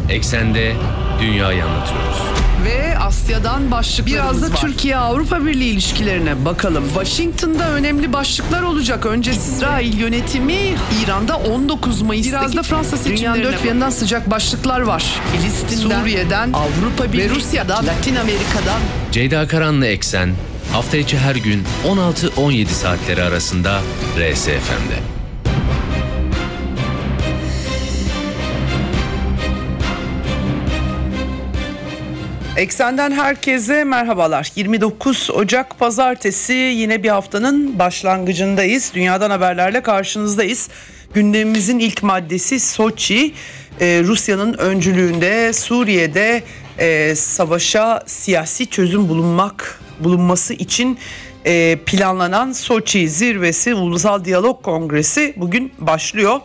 Eksende Dünyayı anlatıyoruz. Ve Asya'dan başlıklarımız Biraz da var. Türkiye-Avrupa Birliği ilişkilerine bakalım. Washington'da önemli başlıklar olacak. Önce İsrail yönetimi, İran'da 19 Mayıs'taki Biraz da Fransa dünyanın seçimlerine dört bir yanından sıcak başlıklar var. Filistin'den, Suriye'den, Avrupa Birliği ve Rusya'dan, Latin Amerika'dan. Ceyda Karan'la Eksen hafta içi her gün 16-17 saatleri arasında RSFM'de. Eksenden herkese merhabalar. 29 Ocak Pazartesi, yine bir haftanın başlangıcındayız. Dünyadan haberlerle karşınızdayız. Gündemimizin ilk maddesi Soçi. Rusya'nın öncülüğünde Suriye'de savaşa siyasi çözüm bulunması için planlanan Soçi Zirvesi Ulusal Diyalog Kongresi bugün başlıyor.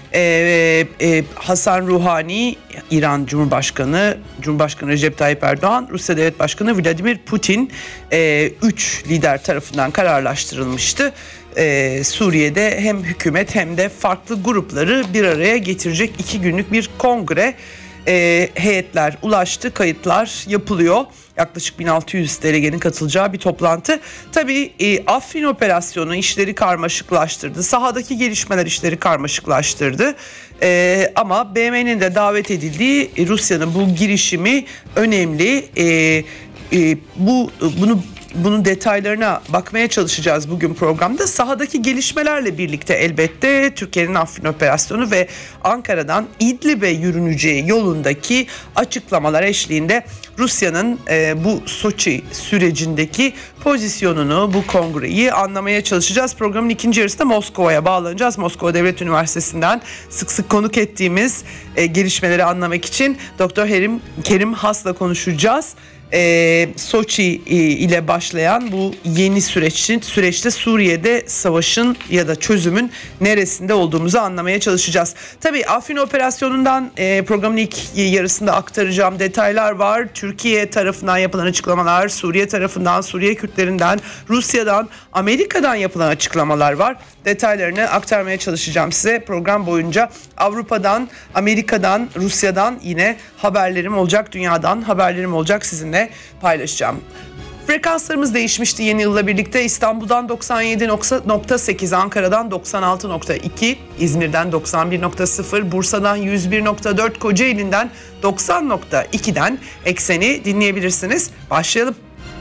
Hasan Ruhani, İran Cumhurbaşkanı Recep Tayyip Erdoğan, Rusya Devlet Başkanı Vladimir Putin 3 lider tarafından kararlaştırılmıştı. Suriye'de hem hükümet hem de farklı grupları bir araya getirecek 2 günlük bir kongre. Heyetler ulaştı, kayıtlar yapılıyor. Yaklaşık 1600 delegenin katılacağı bir toplantı. Tabii Afrin operasyonu işleri karmaşıklaştırdı. Sahadaki gelişmeler işleri karmaşıklaştırdı. Ama BM'nin de davet edildiği Rusya'nın bu girişimi önemli. Bunun detaylarına bakmaya çalışacağız bugün programda. Sahadaki gelişmelerle birlikte elbette Türkiye'nin Afrin operasyonu ve Ankara'dan İdlib'e yürüneceği yolundaki açıklamalar eşliğinde Rusya'nın bu Soçi sürecindeki pozisyonunu, bu kongreyi anlamaya çalışacağız. Programın ikinci yarısında Moskova'ya bağlanacağız. Moskova Devlet Üniversitesi'nden sık sık konuk ettiğimiz gelişmeleri anlamak için Dr. Kerim Has'la konuşacağız. Soçi ile başlayan bu yeni süreçte Suriye'de savaşın ya da çözümün neresinde olduğumuzu anlamaya çalışacağız. Tabii Afrin operasyonundan programın ilk yarısında aktaracağım detaylar var. Türkiye tarafından yapılan açıklamalar, Suriye tarafından, Suriye Kürtlerinden, Rusya'dan, Amerika'dan yapılan açıklamalar var. Detaylarını aktarmaya çalışacağım size program boyunca. Avrupa'dan, Amerika'dan, Rusya'dan yine haberlerim olacak, dünyadan haberlerim olacak, sizinle paylaşacağım. Frekanslarımız değişmişti yeni yılla birlikte. İstanbul'dan 97.8, Ankara'dan 96.2, İzmir'den 91.0, Bursa'dan 101.4, Kocaeli'nden 90.2'den Eksen'i dinleyebilirsiniz. Başlayalım.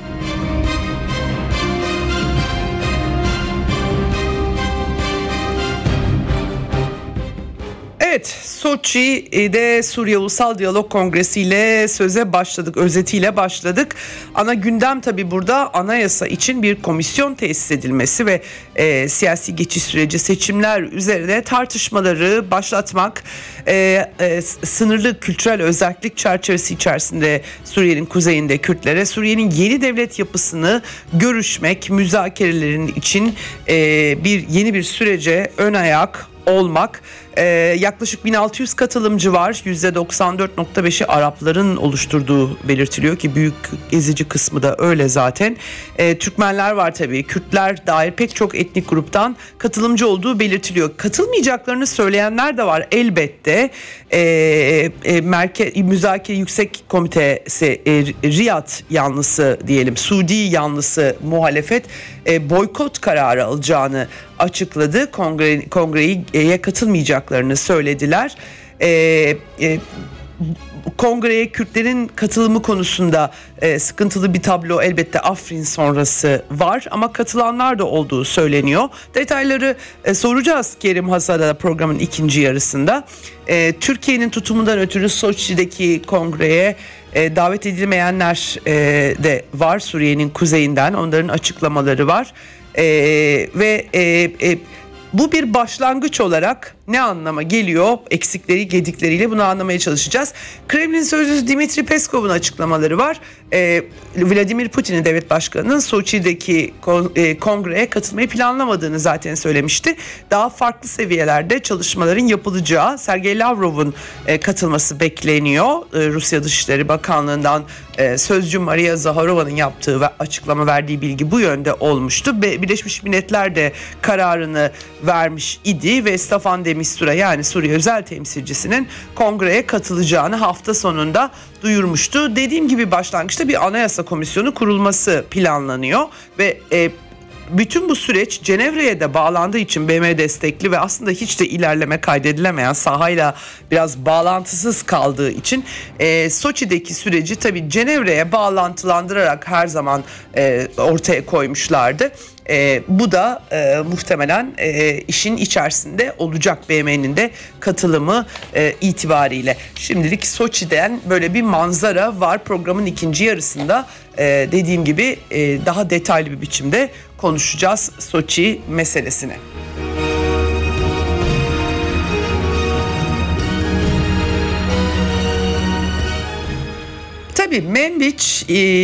Evet, Soçi'de Suriye Ulusal Diyalog Kongresi ile söze başladık, özetiyle başladık. Ana gündem tabii burada anayasa için bir komisyon tesis edilmesi ve siyasi geçiş süreci, seçimler üzerine tartışmaları başlatmak, sınırlı kültürel özellik çerçevesi içerisinde Suriye'nin kuzeyinde Kürtlere, Suriye'nin yeni devlet yapısını görüşmek, müzakerelerin için yeni bir sürece ön ayak olmak. Yaklaşık 1600 katılımcı var. %94.5'i Arapların oluşturduğu belirtiliyor ki büyük ezici kısmı da öyle zaten. Türkmenler var tabii. Kürtler dair pek çok etnik gruptan katılımcı olduğu belirtiliyor. Katılmayacaklarını söyleyenler de var elbette. Müzakere Yüksek Komitesi Riyad yanlısı diyelim, Suudi yanlısı muhalefet boykot kararı alacağını açıkladı. Kongreye katılmayacaklarını söylediler. Kongreye Kürtlerin katılımı konusunda sıkıntılı bir tablo elbette Afrin sonrası var ama katılanlar da olduğu söyleniyor. Detayları soracağız Kerim Hasan'a programın ikinci yarısında. Türkiye'nin tutumundan ötürü Soçi'deki kongreye davet edilmeyenler de var Suriye'nin kuzeyinden, onların açıklamaları var. Bu bir başlangıç olarak ne anlama geliyor? Eksikleri, gedikleriyle bunu anlamaya çalışacağız. Kremlin sözcüsü Dmitri Peskov'un açıklamaları var. Vladimir Putin'in, devlet başkanının Soçi'deki kongreye katılmayı planlamadığını zaten söylemişti. Daha farklı seviyelerde çalışmaların yapılacağı, Sergey Lavrov'un katılması bekleniyor. Rusya Dışişleri Bakanlığı'ndan sözcü Maria Zaharova'nın yaptığı ve açıklama verdiği bilgi bu yönde olmuştu. Birleşmiş Milletler de kararını vermiş idi ve Staffan de Mistura yani Suriye özel temsilcisinin kongreye katılacağını hafta sonunda duyurmuştu. Dediğim gibi başlangıçta bir anayasa komisyonu kurulması planlanıyor ve bütün bu süreç Cenevre'ye de bağlandığı için BM destekli ve aslında hiç de ilerleme kaydedilemeyen, sahayla biraz bağlantısız kaldığı için Soçi'deki süreci tabii Cenevre'ye bağlantılandırarak her zaman ortaya koymuşlardı. Bu da muhtemelen işin içerisinde olacak BM'nin de katılımı itibariyle. Şimdilik Soçi'den böyle bir manzara var. Programın ikinci yarısında dediğim gibi daha detaylı bir biçimde konuşacağız Soçi meselesini. Tabii Menbiç,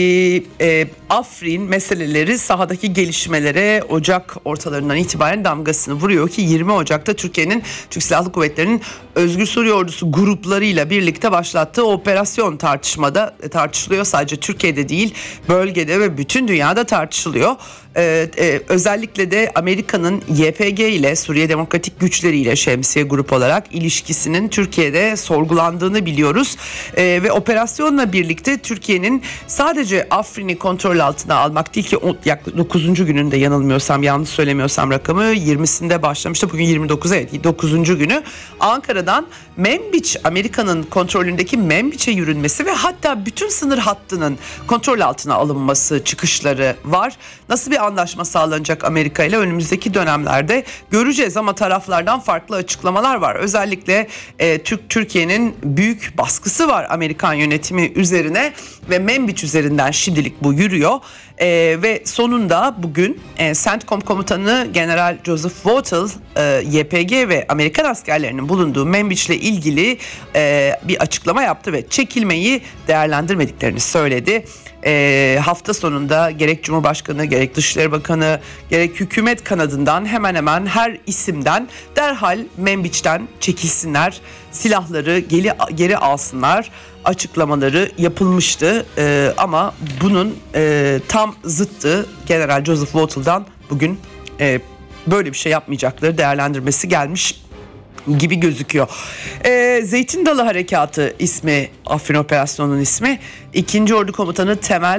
Afrin meseleleri sahadaki gelişmelere Ocak ortalarından itibaren damgasını vuruyor ki 20 Ocak'ta Türkiye'nin Türk Silahlı Kuvvetleri'nin Özgür Suriye Ordusu gruplarıyla birlikte başlattığı operasyon tartışılıyor. Sadece Türkiye'de değil, bölgede ve bütün dünyada tartışılıyor. Özellikle de Amerika'nın YPG ile Suriye Demokratik Güçleri ile Şemsiye Grup olarak ilişkisinin Türkiye'de sorgulandığını biliyoruz. Ve operasyonla birlikte Türkiye'nin sadece Afrin'i kontrol altına almak değil ki yaklaşık 9. gününde yanılmıyorsam, yanlış söylemiyorsam rakamı 20'sinde başlamıştı. Bugün 29, evet 9. günü Ankara'dan Menbiç, Amerika'nın kontrolündeki Menbiç'e yürünmesi ve hatta bütün sınır hattının kontrol altına alınması çıkışları var. Nasıl bir anlaşma sağlanacak Amerika ile önümüzdeki dönemlerde göreceğiz ama taraflardan farklı açıklamalar var. Özellikle Türkiye'nin büyük baskısı var Amerikan yönetimi üzerine ve Menbiç üzerinden şimdilik bu yürüyor. Ve sonunda bugün CENTCOM komutanı General Joseph Votel YPG ve Amerikan askerlerinin bulunduğu Menbiç'le ilgili bir açıklama yaptı ve çekilmeyi değerlendirmediklerini söyledi. Hafta sonunda gerek Cumhurbaşkanı, gerek Dışişleri Bakanı, gerek hükümet kanadından hemen hemen her isimden derhal Menbiç'ten çekilsinler, silahları geri alsınlar açıklamaları yapılmıştı. Ama bunun tam zıttı General Joseph Votel'dan bugün böyle bir şey yapmayacakları değerlendirmesi gelmiş gibi gözüküyor. Zeytin Dalı Harekatı ismi, Afrin Operasyonu'nun ismi. 2. Ordu Komutanı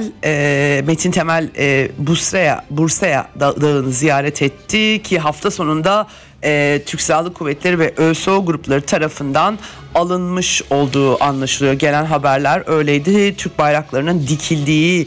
Metin Temel Bursa'ya dağını ziyaret etti ki hafta sonunda Türk Silahlı Kuvvetleri ve ÖSO grupları tarafından alınmış olduğu anlaşılıyor. Gelen haberler öyleydi. Türk bayraklarının dikildiği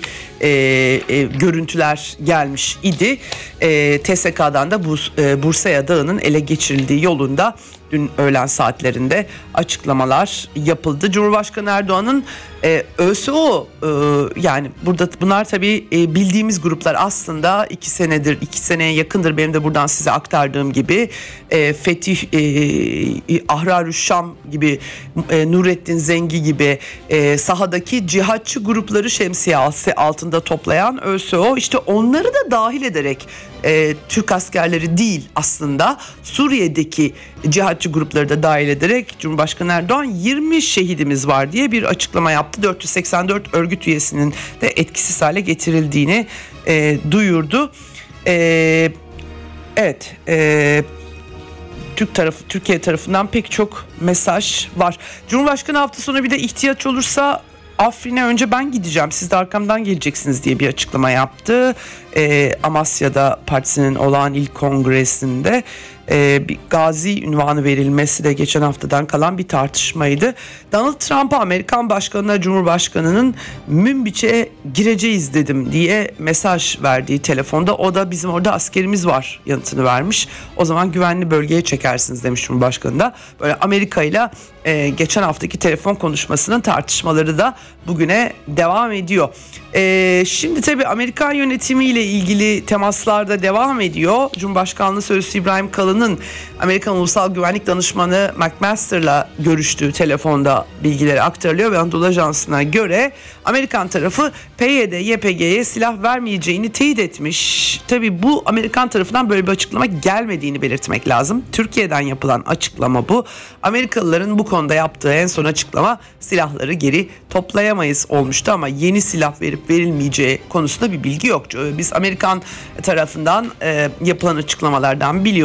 görüntüler gelmiş idi. TSK'dan da Bursa'ya dağının ele geçirildiği yolunda dün öğlen saatlerinde açıklamalar yapıldı. Cumhurbaşkanı Erdoğan'ın ÖSO yani bunlar tabii bildiğimiz gruplar aslında 2 seneye yakındır benim de buradan size aktardığım gibi Fetih, Ahrar-ı Şam gibi, Nurettin Zengi gibi sahadaki cihatçı grupları şemsiye altında toplayan ÖSO, işte onları da dahil ederek Türk askerleri değil aslında Suriye'deki cihatçı grupları da dahil ederek Cumhurbaşkanı Erdoğan 20 şehidimiz var diye bir açıklama yaptı. 484 örgüt üyesinin de etkisiz hale getirildiğini duyurdu. Evet, Türkiye tarafından pek çok mesaj var. Cumhurbaşkanı hafta sonu bir de ihtiyaç olursa Afrin'e önce ben gideceğim, siz de arkamdan geleceksiniz diye bir açıklama yaptı. Amasya'da partisinin olağan ilk kongresinde bir gazi ünvanı verilmesi de geçen haftadan kalan bir tartışmaydı. Donald Trump'a, Amerikan Başkanı'na, Cumhurbaşkanı'nın Münbiç'e gireceğiz dedim diye mesaj verdiği telefonda, o da bizim orada askerimiz var yanıtını vermiş. O zaman güvenli bölgeye çekersiniz demiş Cumhurbaşkanı da. Böyle Amerika ile geçen haftaki telefon konuşmasının tartışmaları da bugüne devam ediyor. Şimdi tabii Amerikan yönetimiyle ilgili temaslar da devam ediyor. Cumhurbaşkanlığı Sözcüsü İbrahim Kalın'ın Amerikan Ulusal Güvenlik Danışmanı McMaster'la görüştüğü telefonda bilgileri aktarılıyor ve Anadolu Ajansı'na göre Amerikan tarafı PYD, YPG'ye silah vermeyeceğini teyit etmiş. Tabii bu Amerikan tarafından böyle bir açıklama gelmediğini belirtmek lazım. Türkiye'den yapılan açıklama bu. Amerikalıların bu konuda yaptığı en son açıklama silahları geri toplayamayız olmuştu ama yeni silah verip verilmeyeceği konusunda bir bilgi yok. Biz Amerikan tarafından yapılan açıklamalardan biliyoruz ki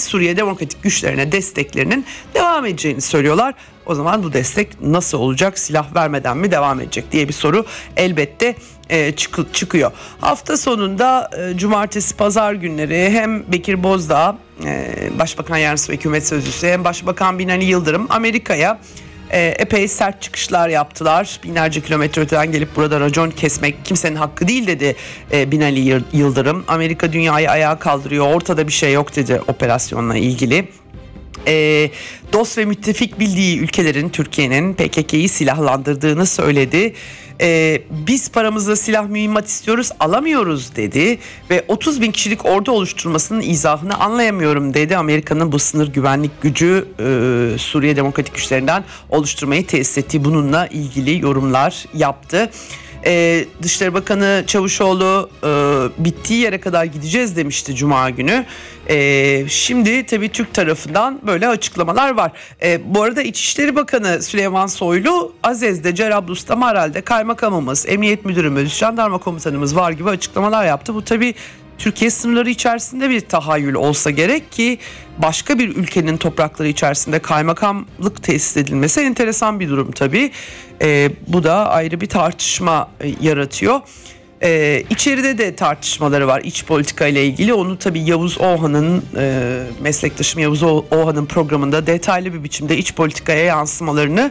Suriye Demokratik Güçlerine desteklerinin devam edeceğini söylüyorlar. O zaman bu destek nasıl olacak? Silah vermeden mi devam edecek diye bir soru elbette çıkıyor. Hafta sonunda cumartesi pazar günleri hem Bekir Bozdağ, Başbakan Yardımcısı ve Hükümet Sözcüsü, hem Başbakan Binali Yıldırım Amerika'ya epey sert çıkışlar yaptılar. Binlerce kilometre öteden gelip burada racon kesmek kimsenin hakkı değil dedi Binali Yıldırım. Amerika dünyayı ayağa kaldırıyor, ortada bir şey yok dedi operasyonla ilgili. Dost ve müttefik bildiği ülkelerin Türkiye'nin PKK'yı silahlandırdığını söyledi. Biz paramızla silah mühimmat istiyoruz, alamıyoruz dedi ve 30 bin kişilik ordu oluşturmasının izahını anlayamıyorum dedi. Amerika'nın bu sınır güvenlik gücü Suriye Demokratik Güçlerinden oluşturmayı tesis ettiği, bununla ilgili yorumlar yaptı. Dışişleri Bakanı Çavuşoğlu bittiği yere kadar gideceğiz demişti Cuma günü. Şimdi tabii Türk tarafından böyle açıklamalar var. Bu arada İçişleri Bakanı Süleyman Soylu, Azez'de, Cerablus'ta, Maral'de kaymakamımız, emniyet müdürümüz, jandarma komutanımız var gibi açıklamalar yaptı. Bu tabii Türkiye sınırları içerisinde bir tahayyül olsa gerek ki başka bir ülkenin toprakları içerisinde kaymakamlık tesis edilmesi enteresan bir durum tabii. Bu da ayrı bir tartışma yaratıyor. İçeride de tartışmaları var iç politika ile ilgili. Onu tabii Yavuz Oğhan'ın, meslektaşım Yavuz Oğhan'ın programında detaylı bir biçimde iç politikaya yansımalarını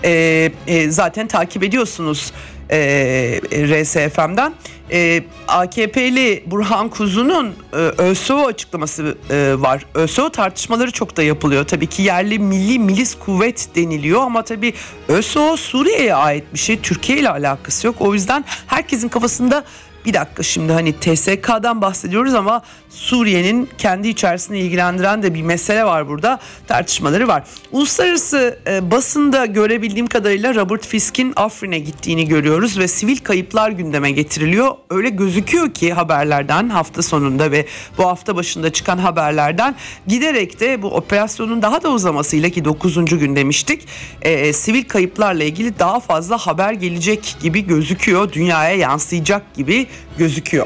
zaten takip ediyorsunuz RSFM'den. AKP'li Burhan Kuzu'nun ÖSO açıklaması var. ÖSO tartışmaları çok da yapılıyor. Tabii ki yerli milli milis kuvvet deniliyor ama tabii ÖSO Suriye'ye ait bir şey. Türkiye ile alakası yok. O yüzden herkesin kafasında bir dakika, şimdi hani TSK'dan bahsediyoruz ama Suriye'nin kendi içerisinde ilgilendiren de bir mesele var burada, tartışmaları var. Uluslararası basında görebildiğim kadarıyla Robert Fisk'in Afrin'e gittiğini görüyoruz ve sivil kayıplar gündeme getiriliyor. Öyle gözüküyor ki haberlerden, hafta sonunda ve bu hafta başında çıkan haberlerden giderek de bu operasyonun daha da uzamasıyla, ki 9. gün demiştik, sivil kayıplarla ilgili daha fazla haber gelecek gibi gözüküyor. Dünyaya yansıyacak gibi gözüküyor.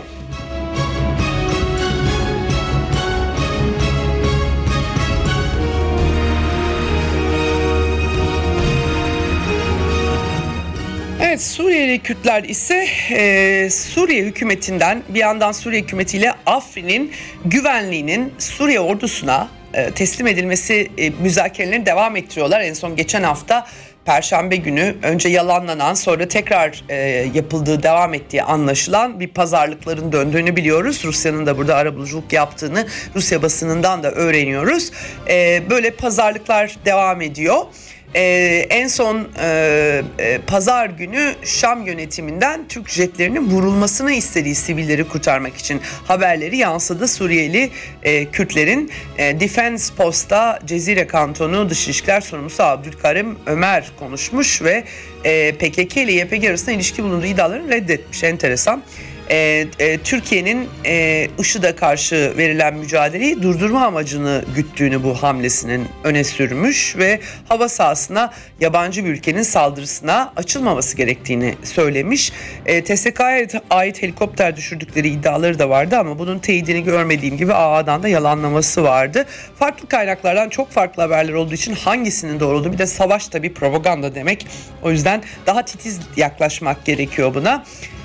Evet, Suriyeli Kürtler ise Suriye hükümetinden, bir yandan Suriye hükümetiyle Afrin'in güvenliğinin Suriye ordusuna teslim edilmesi müzakerelerini devam ettiriyorlar. En son geçen hafta Perşembe günü önce yalanlanan, sonra tekrar yapıldığı, devam ettiği anlaşılan bir pazarlıkların döndüğünü biliyoruz. Rusya'nın da burada arabuluculuk yaptığını Rusya basınından da öğreniyoruz. Böyle pazarlıklar devam ediyor. En son pazar günü Şam yönetiminden Türk jetlerinin vurulmasını istediği sivilleri kurtarmak için haberleri yansıdı. Suriyeli Kürtlerin Defense Post'ta Cezire Kantonu Dış İlişkiler Sorumlusu Abdülkarim Ömer konuşmuş ve PKK ile YPG arasında ilişki bulunduğu iddialarını reddetmiş. Enteresan. Türkiye'nin IŞİD'e karşı verilen mücadeleyi durdurma amacını güttüğünü bu hamlesinin öne sürmüş ve hava sahasına yabancı bir ülkenin saldırısına açılmaması gerektiğini söylemiş. TSK'ya ait helikopter düşürdükleri iddiaları da vardı ama bunun teyidini görmediğim gibi AA'dan da yalanlaması vardı. Farklı kaynaklardan çok farklı haberler olduğu için hangisinin doğru olduğu, bir de savaş tabii propaganda demek. O yüzden daha titiz yaklaşmak gerekiyor buna.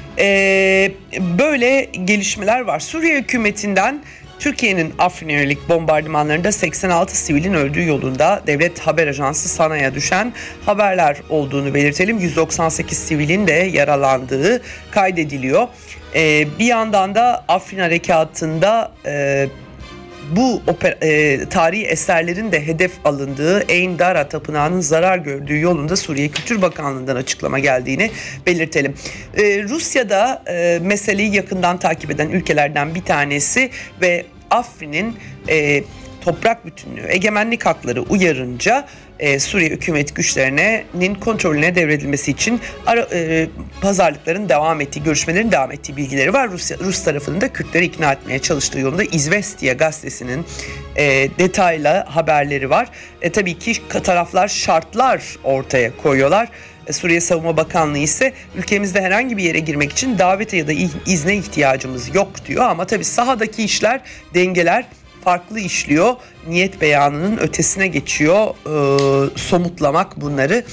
Böyle gelişmeler var. Suriye hükümetinden Türkiye'nin Afrin'e yönelik bombardımanlarında 86 sivilin öldüğü yolunda devlet haber ajansı SANA'ya düşen haberler olduğunu belirtelim. 198 sivilin de yaralandığı kaydediliyor. Bir yandan da Afrin harekatında bu tarihi eserlerin de hedef alındığı Eyn Dara Tapınağı'nın zarar gördüğü yolunda Suriye Kültür Bakanlığı'ndan açıklama geldiğini belirtelim. Rusya'da meseleyi yakından takip eden ülkelerden bir tanesi ve Afrin'in toprak bütünlüğü, egemenlik hakları uyarınca Suriye hükümet güçlerinin kontrolüne devredilmesi için pazarlıkların devam ettiği, görüşmelerin devam ettiği bilgileri var. Rus tarafının da Kürtleri ikna etmeye çalıştığı yolunda İzvestiya gazetesinin detaylı haberleri var. Tabii ki taraflar şartlar ortaya koyuyorlar. Suriye Savunma Bakanlığı ise ülkemizde herhangi bir yere girmek için davete ya da izne ihtiyacımız yok diyor. Ama tabii sahadaki işler, dengeler farklı işliyor. Niyet beyanının ötesine geçiyor somutlamak bunları.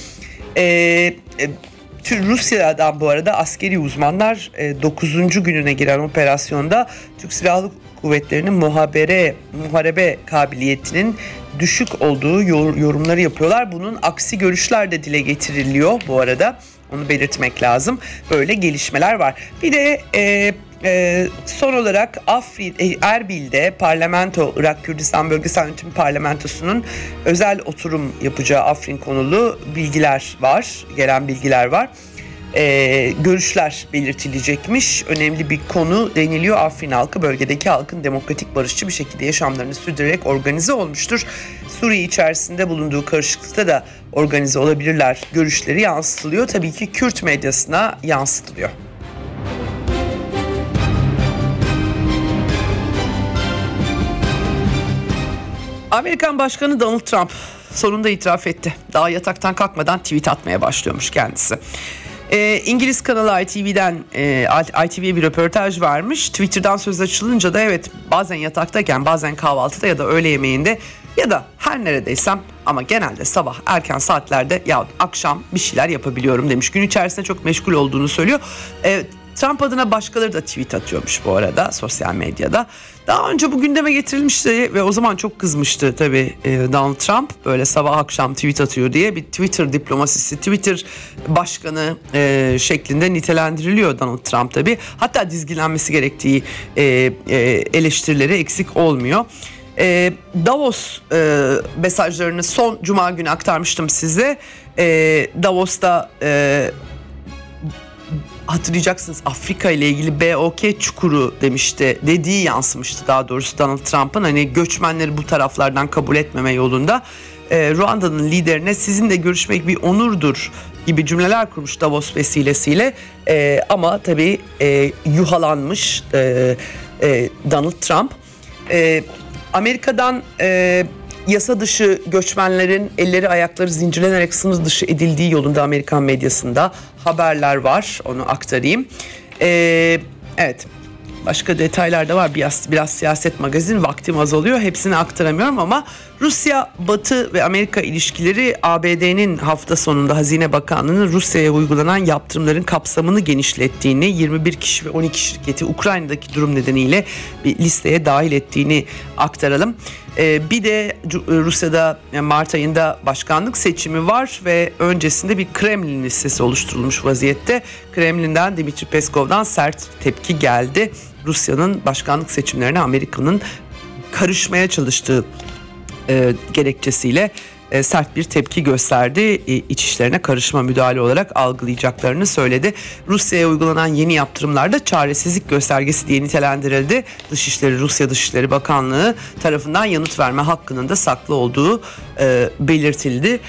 Rusya'dan bu arada askeri uzmanlar 9. gününe giren operasyonda Türk Silahlı Kuvvetleri'nin muharebe kabiliyetinin düşük olduğu yorumları yapıyorlar. Bunun aksi görüşler de dile getiriliyor bu arada. Onu belirtmek lazım. Böyle gelişmeler var. Bir de son olarak Erbil'de parlamento, Irak Kürdistan Bölgesel Yönetim Parlamentosu'nun özel oturum yapacağı Afrin konulu bilgiler var. Gelen bilgiler var. Görüşler belirtilecekmiş. Önemli bir konu deniliyor. Afrin halkı bölgedeki halkın demokratik, barışçı bir şekilde yaşamlarını sürdürerek organize olmuştur. Suriye içerisinde bulunduğu karışıklıkta da organize olabilirler. Görüşleri yansıtılıyor. Tabii ki Kürt medyasına yansıtılıyor. Amerikan Başkanı Donald Trump sonunda itiraf etti. Daha yataktan kalkmadan tweet atmaya başlıyormuş kendisi. İngiliz kanalı ITV'ye bir röportaj vermiş. Twitter'dan söz açılınca da evet, bazen yataktayken, bazen kahvaltıda ya da öğle yemeğinde ya da her neredeysem ama genelde sabah erken saatlerde ya akşam bir şeyler yapabiliyorum demiş. Gün içerisinde çok meşgul olduğunu söylüyor. Trump adına başkaları da tweet atıyormuş bu arada sosyal medyada. Daha önce bu gündeme getirilmişti ve o zaman çok kızmıştı tabii Donald Trump. Böyle sabah akşam tweet atıyor diye bir Twitter diplomasisi, Twitter başkanı şeklinde nitelendiriliyor Donald Trump tabii. Hatta dizginlenmesi gerektiği eleştirileri eksik olmuyor. Davos mesajlarını son Cuma günü aktarmıştım size. Davos'ta hatırlayacaksınız, Afrika ile ilgili BOK çukuru dediği yansımıştı daha doğrusu Donald Trump'ın, hani göçmenleri bu taraflardan kabul etmeme yolunda. Ruanda'nın liderine sizinle görüşmek bir onurdur gibi cümleler kurmuş Davos vesilesiyle. Ama tabii yuhalanmış Donald Trump. Amerika'dan yasa dışı göçmenlerin elleri ayakları zincirlenerek sınır dışı edildiği yolunda Amerikan medyasında haberler var. Onu aktarayım. Evet. Başka detaylar da var. Biraz siyaset magazin, vaktim azalıyor. Hepsini aktaramıyorum ama Rusya, Batı ve Amerika ilişkileri, ABD'nin hafta sonunda Hazine Bakanlığı'nın Rusya'ya uygulanan yaptırımların kapsamını genişlettiğini, 21 kişi ve 12 şirketi Ukrayna'daki durum nedeniyle bir listeye dahil ettiğini aktaralım. Bir de Rusya'da Mart ayında başkanlık seçimi var ve öncesinde bir Kremlin listesi oluşturulmuş vaziyette. Kremlin'den, Dmitri Peskov'dan sert tepki geldi. Rusya'nın başkanlık seçimlerine Amerika'nın karışmaya çalıştığı gerekçesiyle sert bir tepki gösterdi. İç işlerine karışma, müdahale olarak algılayacaklarını söyledi. Rusya'ya uygulanan yeni yaptırımlar da çaresizlik göstergesi diye nitelendirildi. Rusya Dışişleri Bakanlığı tarafından yanıt verme hakkının da saklı olduğu belirtildi.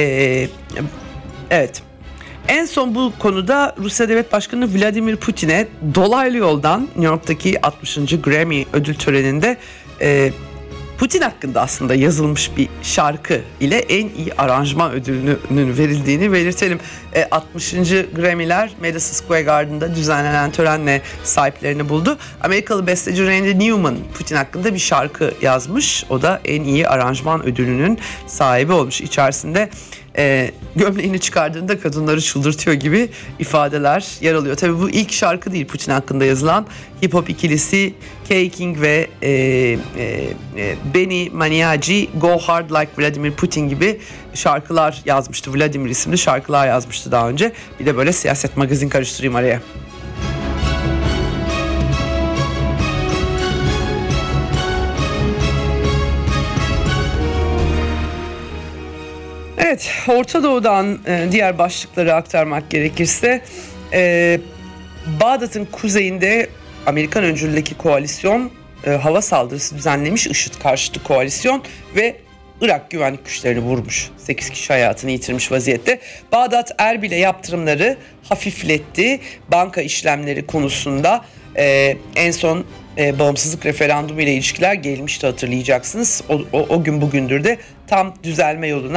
Evet. En son bu konuda Rusya Devlet Başkanı Vladimir Putin'e dolaylı yoldan New York'taki 60. Grammy ödül töreninde Putin hakkında aslında yazılmış bir şarkı ile en iyi aranjman ödülünün verildiğini belirtelim. 60. Grammy'ler Madison Square Garden'da düzenlenen törenle sahiplerini buldu. Amerikalı besteci Randy Newman Putin hakkında bir şarkı yazmış. O da en iyi aranjman ödülünün sahibi olmuş. İçerisinde gömleğini çıkardığında kadınları çıldırtıyor gibi ifadeler yer alıyor. Tabii bu ilk şarkı değil Putin hakkında yazılan. Hip hop ikilisi K-King ve Benny Maniaci Go Hard Like Vladimir Putin gibi şarkılar yazmıştı. Vladimir isimli şarkılar yazmıştı daha önce. Bir de böyle siyaset magazin karıştırayım araya. Evet, Orta Doğu'dan diğer başlıkları aktarmak gerekirse Bağdat'ın kuzeyinde Amerikan öncülüğündeki koalisyon hava saldırısı düzenlemiş, IŞİD karşıtı koalisyon ve Irak güvenlik güçlerini vurmuş. 8 kişi hayatını yitirmiş vaziyette. Bağdat Erbil'e yaptırımları hafifletti. Banka işlemleri konusunda en son bağımsızlık referandumu ile ilişkiler gelmişti, hatırlayacaksınız. O gün bugündür de tam düzelme yoluna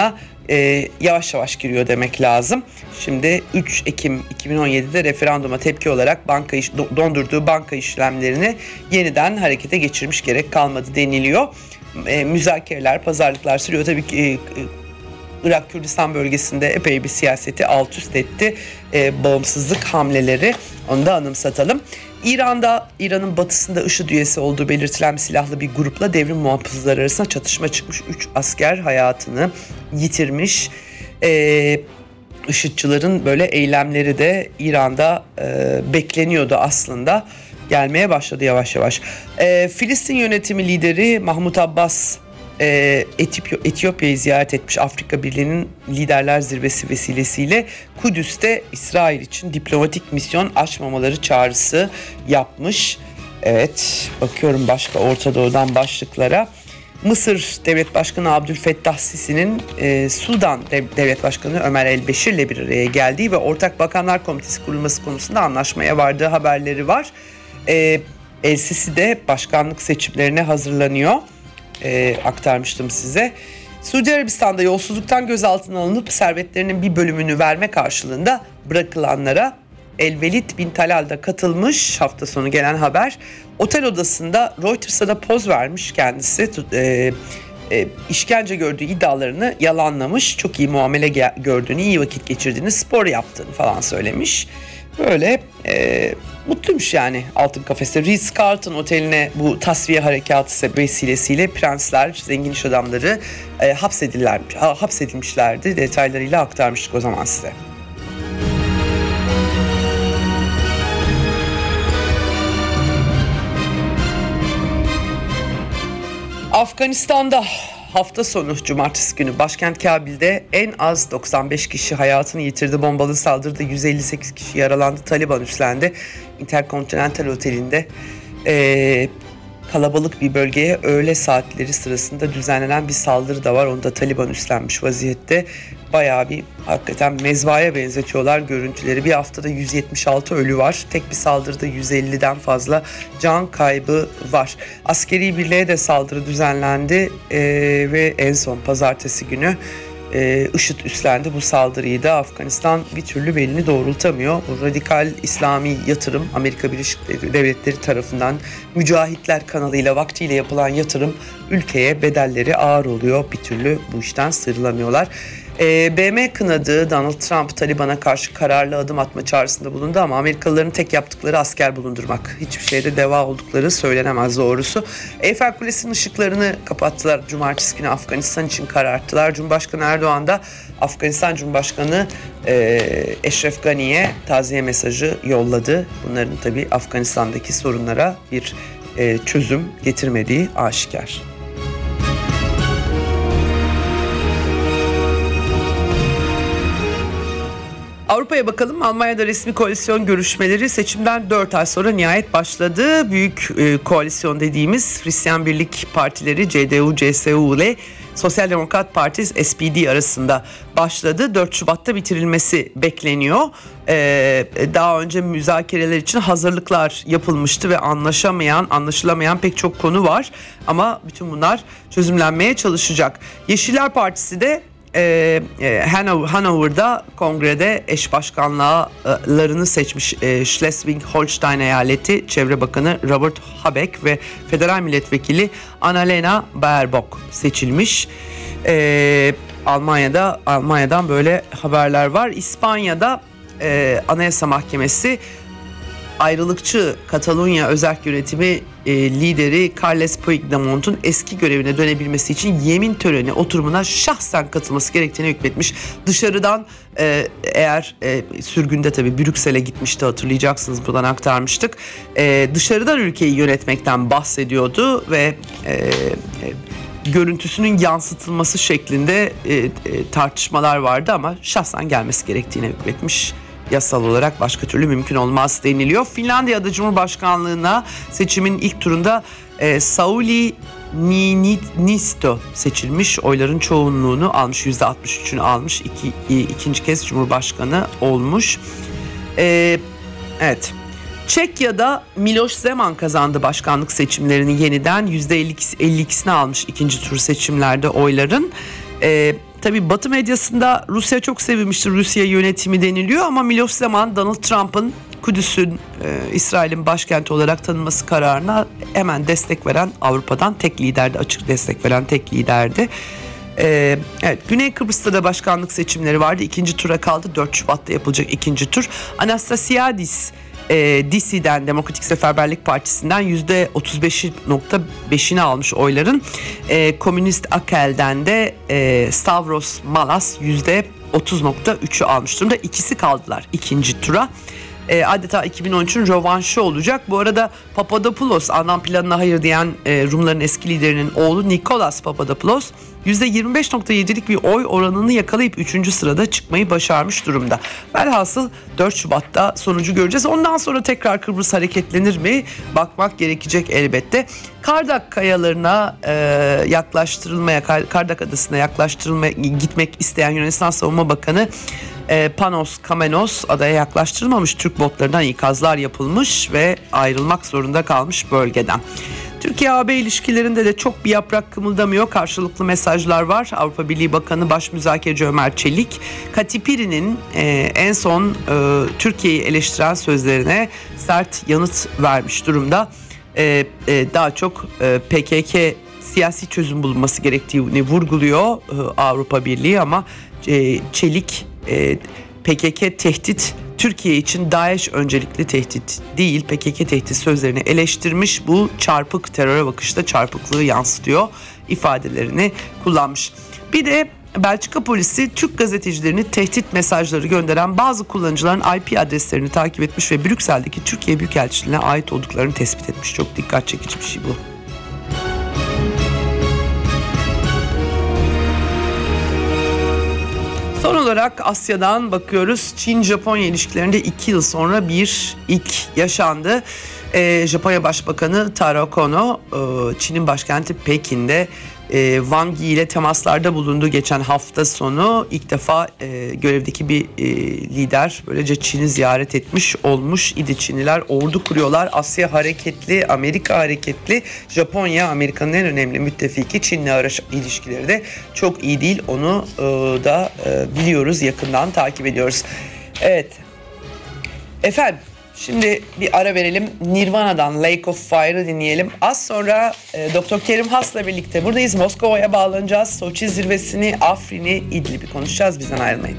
yavaş yavaş giriyor demek lazım. Şimdi 3 Ekim 2017'de referanduma tepki olarak dondurduğu banka işlemlerini yeniden harekete geçirmiş, gerek kalmadı deniliyor. Müzakereler, pazarlıklar sürüyor. Tabii ki Irak Kürdistan bölgesinde epey bir siyaseti alt üst etti. Bağımsızlık hamleleri, onu da anımsatalım. İran'ın batısında IŞİD üyesi olduğu belirtilen silahlı bir grupla devrim muhafızları arasında çatışma çıkmış. 3 asker hayatını yitirmiş. IŞİD'çilerin böyle eylemleri de İran'da bekleniyordu aslında. Gelmeye başladı yavaş yavaş. Filistin yönetimi lideri Mahmut Abbas Etiyopya'yı ziyaret etmiş. Afrika Birliği'nin liderler zirvesi vesilesiyle Kudüs'te İsrail için diplomatik misyon açmamaları çağrısı yapmış. Evet, bakıyorum başka Orta Doğu'dan başlıklara. Mısır Devlet Başkanı Abdülfettah Sisi'nin Sudan Devlet Başkanı Ömer El-Beşir'le bir araya geldiği ve Ortak Bakanlar Komitesi kurulması konusunda anlaşmaya vardığı haberleri var. El-Sisi de başkanlık seçimlerine hazırlanıyor. Aktarmıştım size. Suudi Arabistan'da yolsuzluktan gözaltına alınıp servetlerinin bir bölümünü verme karşılığında bırakılanlara El-Velid bin Talal'da katılmış, hafta sonu gelen haber. Otel odasında Reuters'a da poz vermiş kendisi. İşkence gördüğü iddialarını yalanlamış. Çok iyi muamele gördüğünü, iyi vakit geçirdiğini, spor yaptığını falan söylemiş. Böyle mutluymuş yani altın kafeste. Ritz-Carlton oteline bu tasfiye harekatı vesilesiyle prensler, zengin iş adamları hapsedilmişlerdi. Detaylarıyla aktarmıştık o zaman size. Afganistan'da hafta sonu cumartesi günü başkent Kabil'de en az 95 kişi hayatını yitirdi. Bombalı saldırıda 158 kişi yaralandı. Taliban üstlendi. Intercontinental Oteli'nde kalabalık bir bölgeye öğle saatleri sırasında düzenlenen bir saldırı da var. Onu da Taliban üstlenmiş vaziyette. Bayağı bir hakikaten mezbahaya benzetiyorlar görüntüleri. Bir haftada 176 ölü var. Tek bir saldırıda 150'den fazla can kaybı var. Askeri birliğe de saldırı düzenlendi ve en son pazartesi günü IŞİD üstlendi bu saldırıyı da. Afganistan bir türlü belini doğrultamıyor. Bu radikal İslami yatırım Amerika Birleşik Devletleri tarafından Mücahitler kanalıyla vaktiyle yapılan yatırım ülkeye bedelleri ağır oluyor. Bir türlü bu işten sıyrılamıyorlar. BM kınadı, Donald Trump Taliban'a karşı kararlı adım atma çağrısında bulundu ama Amerikalıların tek yaptıkları asker bulundurmak. Hiçbir şeyde deva oldukları söylenemez doğrusu. Eyfel Kulesi'nin ışıklarını kapattılar. Cumartesi günü Afganistan için kararttılar. Cumhurbaşkanı Erdoğan da Afganistan Cumhurbaşkanı Eşref Gani'ye taziye mesajı yolladı. Bunların tabii Afganistan'daki sorunlara bir çözüm getirmediği aşikar. Avrupa'ya bakalım. Almanya'da resmi koalisyon görüşmeleri seçimden 4 ay sonra nihayet başladı. Büyük koalisyon dediğimiz Hristiyan Birlik partileri CDU, CSU ile Sosyal Demokrat Parti SPD arasında başladı. 4 Şubat'ta bitirilmesi bekleniyor. Daha önce müzakereler için hazırlıklar yapılmıştı ve anlaşılamayan pek çok konu var. Ama bütün bunlar çözümlenmeye çalışacak. Yeşiller Partisi de Hanover'da kongrede eş başkanlarını seçmiş. Schleswig-Holstein eyaleti Çevre Bakanı Robert Habeck ve Federal Milletvekili Annalena Baerbock seçilmiş. Almanya'dan böyle haberler var. İspanya'da Anayasa Mahkemesi ayrılıkçı Katalunya Özerk Yönetimi lideri Carles Puigdemont'un eski görevine dönebilmesi için yemin töreni oturumuna şahsen katılması gerektiğini hükmetmiş. Dışarıdan eğer sürgünde tabii Brüksel'e gitmişti, hatırlayacaksınız, buradan aktarmıştık. Dışarıdan ülkeyi yönetmekten bahsediyordu ve görüntüsünün yansıtılması şeklinde tartışmalar vardı ama şahsen gelmesi gerektiğine hükmetmiş. Yasal olarak başka türlü mümkün olmaz deniliyor. Finlandiya'da Cumhurbaşkanlığına seçimin ilk turunda Sauli Niinisto seçilmiş. Oyların çoğunluğunu almış, %63'ünü almış. İkinci kez Cumhurbaşkanı olmuş. Evet. Çekya'da Miloš Zeman kazandı başkanlık seçimlerini yeniden. %52'sini almış ikinci tur seçimlerde oyların. Tabii Batı medyasında Rusya çok sevilmiştir, Rusya yönetimi deniliyor ama Miloš Zeman, Donald Trump'ın Kudüs'ün İsrail'in başkenti olarak tanınması kararına hemen destek veren Avrupa'dan tek liderdi, açık destek veren tek liderdi. Evet, Güney Kıbrıs'ta da başkanlık seçimleri vardı. İkinci tura kaldı. 4 Şubat'ta yapılacak ikinci tur. Anastasiadis DC'den, Demokratik Seferberlik Partisi'nden %35.5'ini almış oyların. Komünist Akel'den de Stavros Malas %30.3'ü almış durumda. İkisi kaldılar ikinci tura. Adeta 2013'ün rövanşı olacak. Bu arada Papadopoulos, Annan planına hayır diyen Rumların eski liderinin oğlu Nikolas Papadopoulos %25.7'lik bir oy oranını yakalayıp 3. sırada çıkmayı başarmış durumda. Velhasıl 4 Şubat'ta sonucu göreceğiz. Ondan sonra tekrar Kıbrıs hareketlenir mi? Bakmak gerekecek elbette. Kardak kayalarına yaklaştırılmaya, Kardak adasına yaklaştırılmaya gitmek isteyen Yunanistan Savunma Bakanı Panos Kamenos adaya yaklaştırılmamış, Türk botlarından ikazlar yapılmış ve ayrılmak zorunda kalmış bölgeden. Türkiye-AB ilişkilerinde de çok bir yaprak kımıldamıyor. Karşılıklı mesajlar var. Avrupa Birliği Bakanı Başmüzakereci Ömer Çelik, Katipiri'nin en son Türkiye'yi eleştiren sözlerine sert yanıt vermiş durumda. Daha çok PKK siyasi çözüm bulunması gerektiğini vurguluyor Avrupa Birliği ama Çelik PKK tehdit Türkiye için DAEŞ öncelikli tehdit değil, PKK tehdit sözlerini eleştirmiş. Bu çarpık teröre bakışta çarpıklığı yansıtıyor ifadelerini kullanmış. Bir de Belçika polisi Türk gazetecilerini tehdit mesajları gönderen bazı kullanıcıların IP adreslerini takip etmiş ve Brüksel'deki Türkiye Büyükelçiliğine ait olduklarını tespit etmiş. Çok dikkat çekici bir şey bu. Son olarak Asya'dan bakıyoruz. Çin-Japonya ilişkilerinde 2 yıl sonra bir ilk yaşandı. Japonya Başbakanı Taro Kono, Çin'in başkenti Pekin'de Wang Yi ile temaslarda bulundu geçen hafta sonu. İlk defa görevdeki bir lider böylece Çin'i ziyaret etmiş olmuş idi. Çinliler ordu kuruyorlar. Asya hareketli, Amerika hareketli. Japonya Amerika'nın en önemli müttefiki. Çin'le ilişkileri de çok iyi değil. Onu da biliyoruz, yakından takip ediyoruz. Evet. Efendim, şimdi bir ara verelim. Nirvana'dan Lake of Fire'ı dinleyelim. Az sonra Dr. Kerim Has'la birlikte buradayız. Moskova'ya bağlanacağız. Soçi zirvesini, Afrin'i, İdlib'i konuşacağız. Bizden ayrılmayın.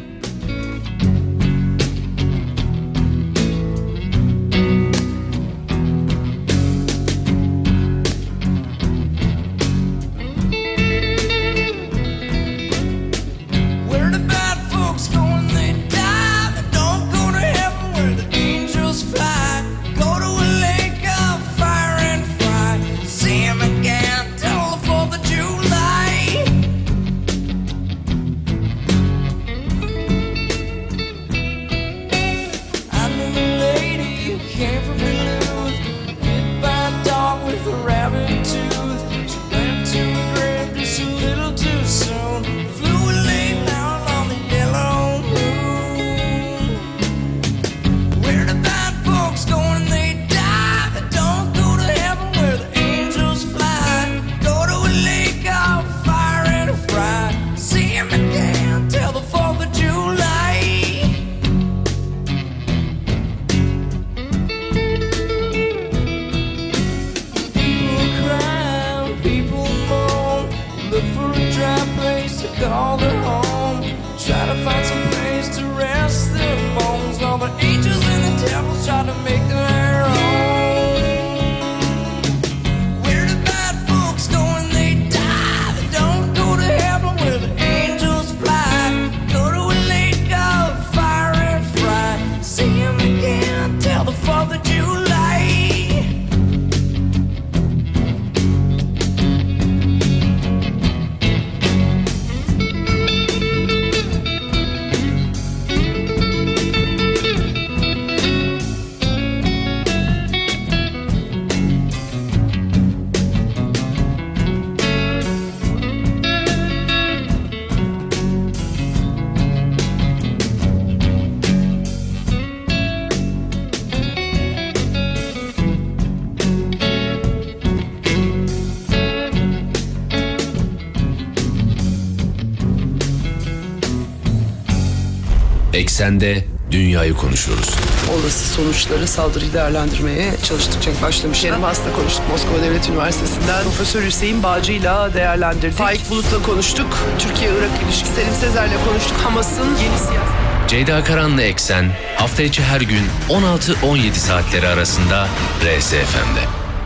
Eksen'de dünyayı konuşuyoruz. Olası sonuçları, saldırıyı değerlendirmeye çalıştıkça başlamış. Kerim Has'la konuştuk. Moskova Devlet Üniversitesi'nden Profesör Hüseyin Bağcı'yla değerlendirdik. Faik Bulut'la konuştuk. Türkiye-Irak ilişkisi. Selim Sezer'le konuştuk. Hamas'ın yeni siyasi... Ceyda Karan'la Eksen hafta içi her gün 16-17 saatleri arasında RSFM'de.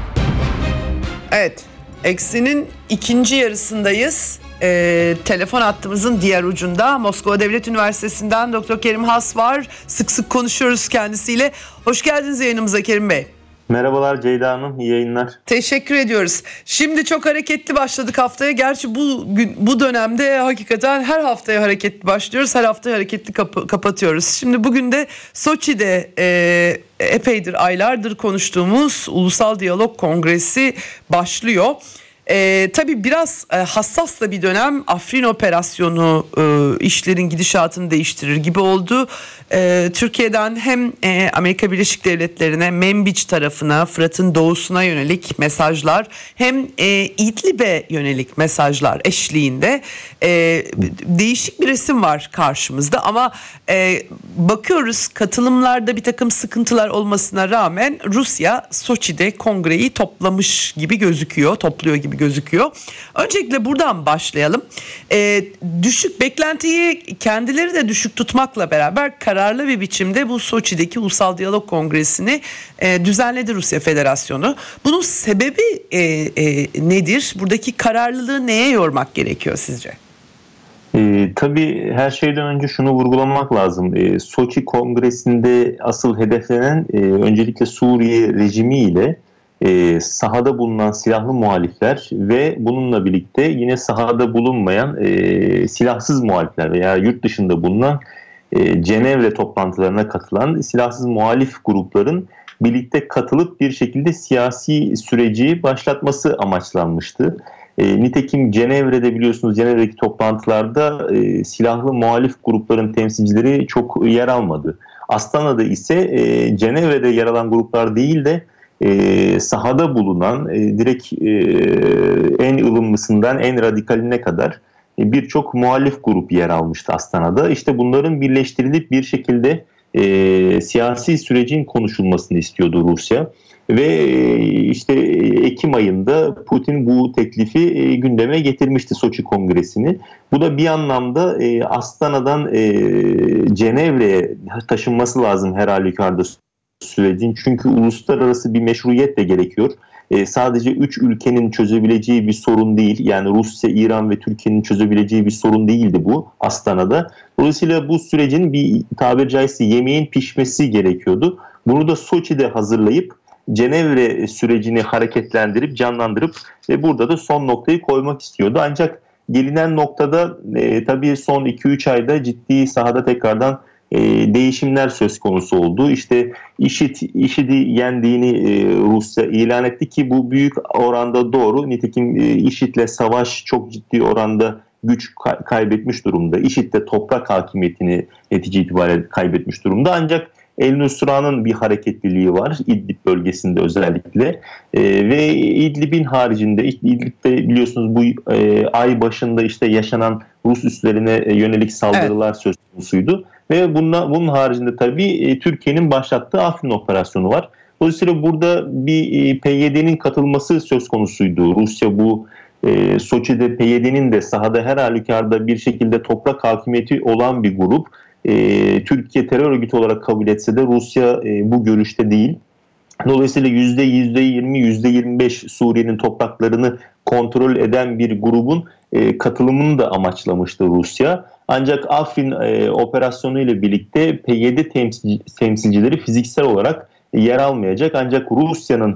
Evet, Eksen'in ikinci yarısındayız. Telefon hattımızın diğer ucunda Moskova Devlet Üniversitesi'nden Dr. Kerim Has var. Sık sık konuşuyoruz kendisiyle. Hoş geldiniz yayınımıza Kerim Bey. Merhabalar Ceyda Hanım, iyi yayınlar. Teşekkür ediyoruz. Şimdi çok hareketli başladık haftaya. Gerçi bu dönemde hakikaten her haftaya hareketli başlıyoruz. Her haftaya hareketli kapatıyoruz. Şimdi bugün de Soçi'de epeydir, aylardır konuştuğumuz Ulusal Diyalog Kongresi başlıyor. Tabii biraz hassas da bir dönem. Afrin operasyonu işlerin gidişatını değiştirir gibi oldu. Türkiye'den hem Amerika Birleşik Devletleri'ne, Menbiç tarafına, Fırat'ın doğusuna yönelik mesajlar, hem İdlib'e yönelik mesajlar eşliğinde değişik bir resim var karşımızda. Ama bakıyoruz, katılımlarda bir takım sıkıntılar olmasına rağmen Rusya Soçi'de kongreyi toplamış gibi gözüküyor, topluyor gibi gözüküyor. Öncelikle buradan başlayalım. Düşük beklentiyi kendileri de düşük tutmakla beraber kararlı bir biçimde bu Soçi'deki Ulusal Diyalog Kongresi'ni düzenledi Rusya Federasyonu. Bunun sebebi nedir? Buradaki kararlılığı neye yormak gerekiyor sizce? Tabii her şeyden önce şunu vurgulamak lazım. Soçi Kongresi'nde asıl hedeflenen öncelikle Suriye rejimiyle sahada bulunan silahlı muhalifler ve bununla birlikte yine sahada bulunmayan silahsız muhalifler veya yurt dışında bulunan Cenevre toplantılarına katılan silahsız muhalif grupların birlikte katılıp bir şekilde siyasi süreci başlatması amaçlanmıştı. Nitekim Cenevre'de biliyorsunuz, Cenevre'deki toplantılarda silahlı muhalif grupların temsilcileri çok yer almadı. Astana'da ise Cenevre'de yer alan gruplar değil de sahada bulunan direkt en ılımlısından en radikaline kadar birçok muhalif grup yer almıştı Astana'da. İşte bunların birleştirilip bir şekilde siyasi sürecin konuşulmasını istiyordu Rusya. Ve işte Ekim ayında Putin bu teklifi gündeme getirmişti, Soçi Kongresi'ni. Bu da bir anlamda Astana'dan Cenevre'ye taşınması lazım her halükarda sürecin. Çünkü uluslararası bir meşruiyet de gerekiyor. Sadece 3 ülkenin çözebileceği bir sorun değil. Yani Rusya, İran ve Türkiye'nin çözebileceği bir sorun değildi bu Astana'da. Dolayısıyla bu sürecin bir tabiri caizse yemeğin pişmesi gerekiyordu. Bunu da Soçi'de hazırlayıp Cenevre sürecini hareketlendirip canlandırıp ve burada da son noktayı koymak istiyordu. Ancak gelinen noktada tabii son 2-3 ayda ciddi sahada tekrardan değişimler söz konusu oldu. İşte IŞİD'i yendiğini Rusya ilan etti ki bu büyük oranda doğru. Nitekim IŞİD'le savaş çok ciddi oranda güç kaybetmiş durumda. IŞİD de toprak hakimiyetini netice itibariyle kaybetmiş durumda. Ancak El-Nusra'nın bir hareketliliği var İdlib bölgesinde özellikle ve İdlib'in haricinde, İdlib'de biliyorsunuz bu ay başında işte yaşanan Rus üslerine yönelik saldırılar söz konusuydu ve bunun haricinde tabii Türkiye'nin başlattığı Afrin operasyonu var. Dolayısıyla burada bir PYD'nin katılması söz konusuydu. Rusya bu Soçi'de PYD'nin de sahada her halükarda bir şekilde toprak hakimiyeti olan bir grup. Türkiye terör örgütü olarak kabul etse de Rusya bu görüşte değil. Dolayısıyla %20, %25 Suriye'nin topraklarını kontrol eden bir grubun katılımını da amaçlamıştı Rusya. Ancak Afrin operasyonu ile birlikte PYD temsilcileri fiziksel olarak yer almayacak. Ancak Rusya'nın